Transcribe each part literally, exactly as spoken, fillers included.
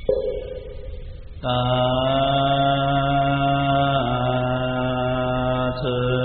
大慈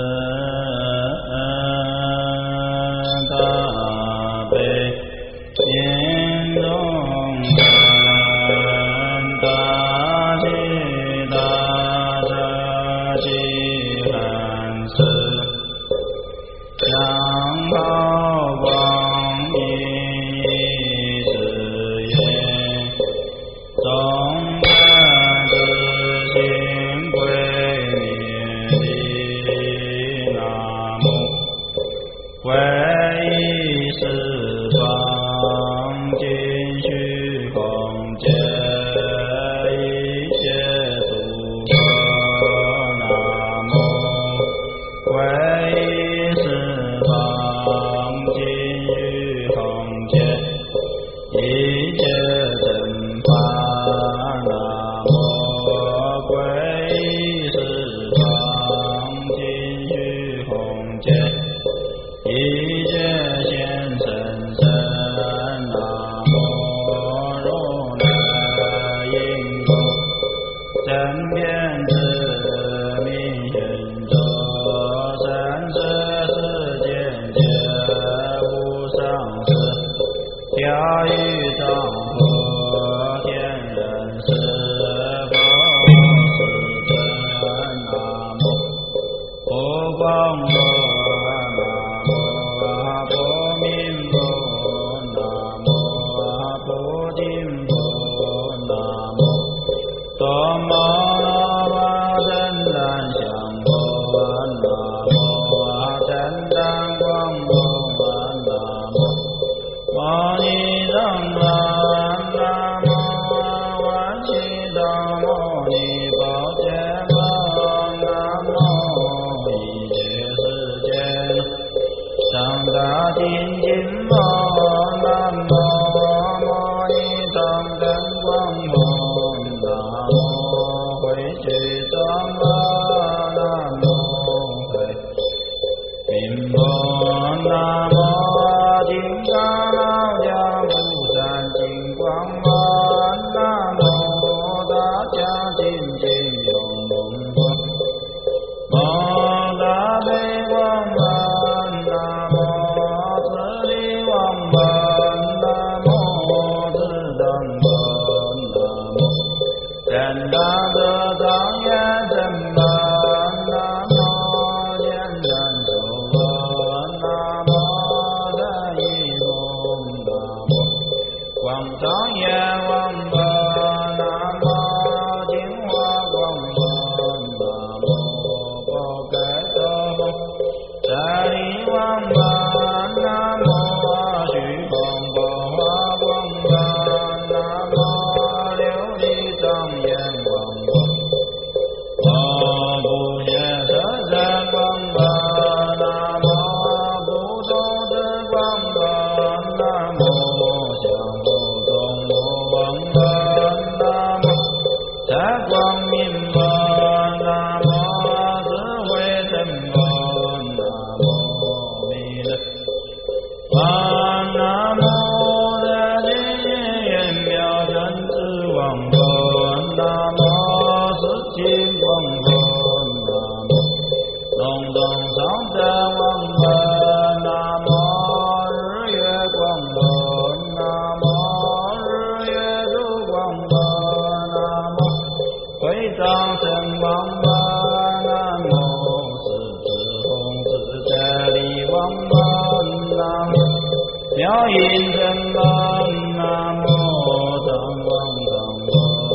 大悲心中人，大喜大舍济汉寺，香好光阴事业，众人之心归灭的南无皈依十方尽虚空界一切诸佛，南无皈依十方尽虚空界一切正法，南无皈依十方尽虚空界一切现神身，南无如来应供正遍知明行者，三世世间皆无上师，调御丈夫天人师，佛世尊，南无不光佛，南无不明佛，南无不净佛，南无多摩罗摩真然香佛，南无真然光佛，南无摩尼藏佛，南无观世藏摩尼宝坚佛，南无一切世间上大精进佛，南无摩尼藏真光佛，南无慧觉藏佛，南无慧明佛，南无金刚老将不善金光佛，南无大将精进永蒙佛，蒙大悲光佛，南无慈力王佛，南无智等佛，南无真大德庄严真佛，南无坚然寿佛，南无真义龙，南无光庄严王佛，南无净化光佛，南无宝盖多佛，舍利王佛，南无虚空宝华光佛，南无琉璃庄严光佛，我不谢舍身光佛，南无不动之光佛，南无降伏动无王佛，南无在光明佛，南无智慧真佛，南无弥勒佛，南无在金眼妙真智王佛，南无世亲光佛，南无龙洞上真王佛，南无日月光佛，南无日月珠光佛，南无会藏神王佛，南无十智红自在力王佛，南无妙音真佛，南无藏王藏佛，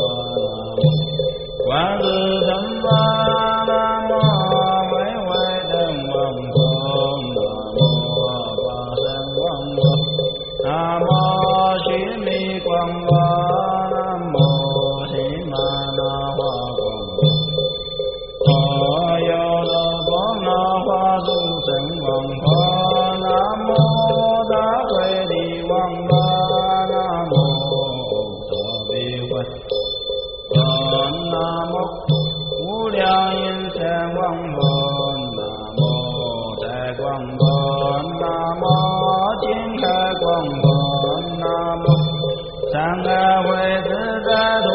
观世真佛，南无慧慧真王佛，南无法身王佛，南无须弥光佛，南无喜玛那华光佛，所有的光那华诸神王佛，南无大慧力王佛，南无大悲慧佛，南无无量音声王佛，南无在光佛，南无金开光佛，南无三个慧自在陀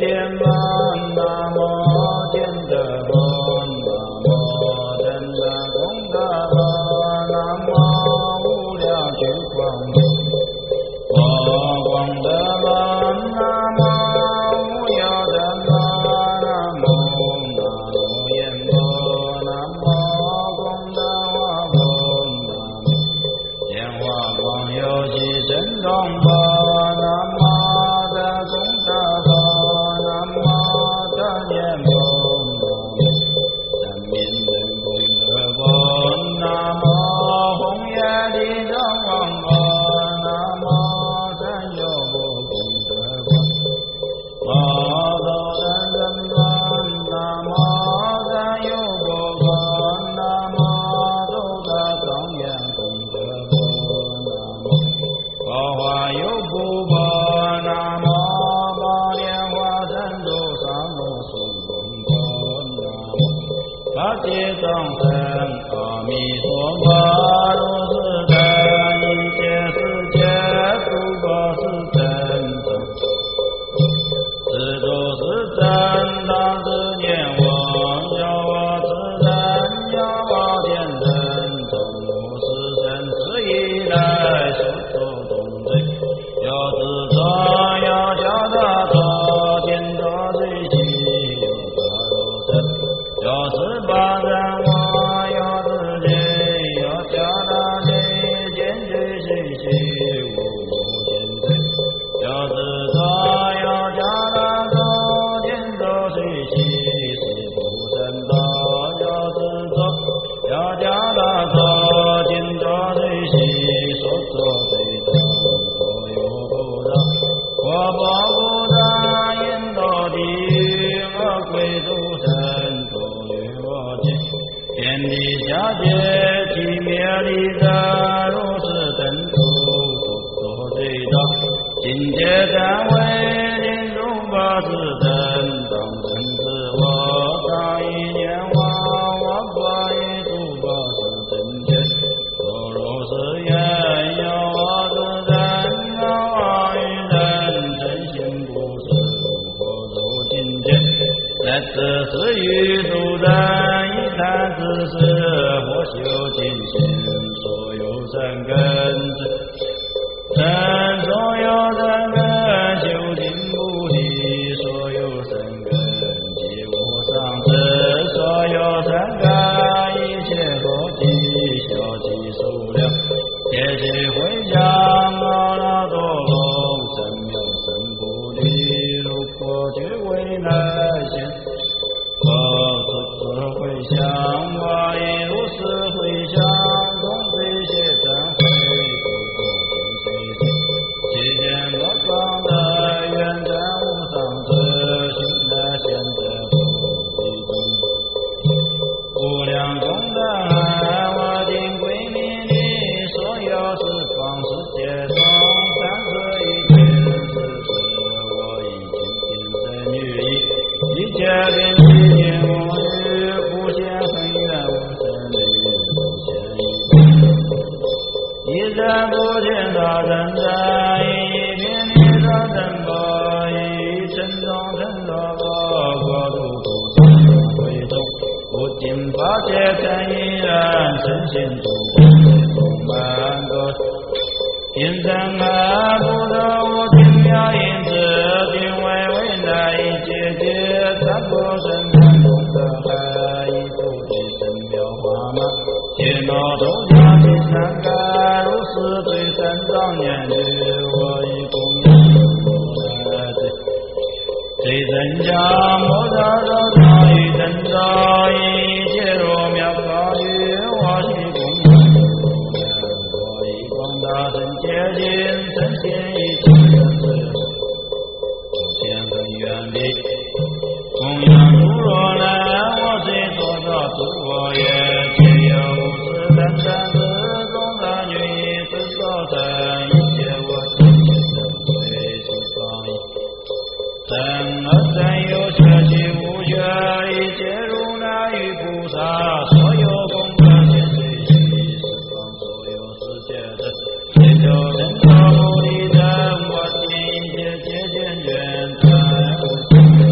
见闻，南无见得闻，南无真真功德闻，南无无量虚空佛光德闻，南无无有真闻，南无南无言闻，南无功德华闻，南无莲花光有其神通佛，南无得功德佛，南无得念佛，南无三面真功德佛，南无弘愿地藏王佛，南无三有部功德佛，阿弥陀真佛，南无三有部佛，南无周大庄严功德佛，南无高华有部佛，南无宝莲花珍珠上罗孙功佛，南无八戒众生阿弥陀佛，如是等一切世界诸佛是真正，是诸是真当知念我，有我之人，有我见人，从无是生是以来所作动罪，有知者有教的者，见者随喜，有法有生，有十八人我，有自己，有教的己，见罪随喜，无无见罪，有知者有教的者，见者随喜，是不生道，有知者有教的者，见者随喜，所作罪障所有不障，我报不障，因多地我归诸神，多于我见，天地下界其灭力者，如是等处所作罪障，今界暂为临终八十等，当真知我当一念我，我不以诸八十真见，若如是言，有我之人，有我与人，真心不是如何如今见，在此是于诸人一谈之事，或修尽心，所有善根之人，所有善根修尽不离，所有善根即无上智，所有善根一切合体，小其数量，皆其回向阿耨多罗三藐三菩提，如果觉为难现，我此次回向，我以如是回向，共随谢忏悔，不过尽随行，其间各方的愿在无上智，行在现在不必动，无量功德海，我今归命你，所有十方世界中，三十一天是是我已经尽身于意，一切遍体尽无余，无限恒远，无限力，无限意，一真不见大真真，一遍地大真佛，一真中真罗佛，国土土生会众，不尽法界真依然，身心主不充满个，因真爱不得无尽妙因子，定为为难以解决，三不生三功德海，一不地神妙法门，皆若周家第三盖，如是对三藏念句，我以供养如来罪，最真假莫得周常与真照，一切若妙法语，我以供养如来，我以广大圣洁净，真心一切人之无限恒远力，供养诸若来，我虽所造诸我也，皆有无始等等之功德女，自所成一切我今天等会是方意，真而真有学习无学，一切如来与菩萨，所有功德皆随喜，十方所有世界的，皆就真道不离真，我今一切皆见愿在无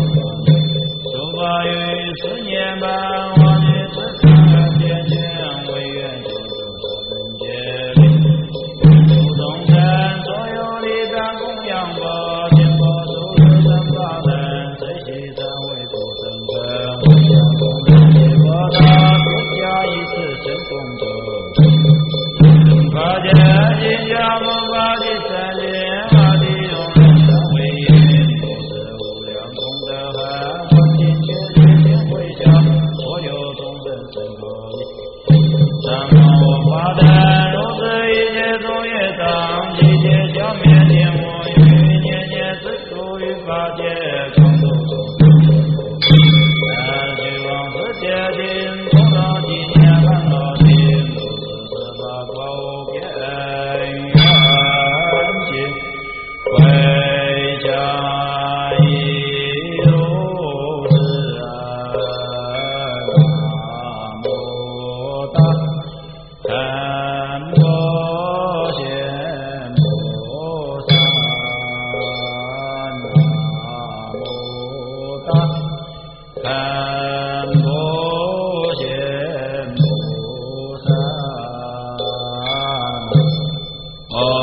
阿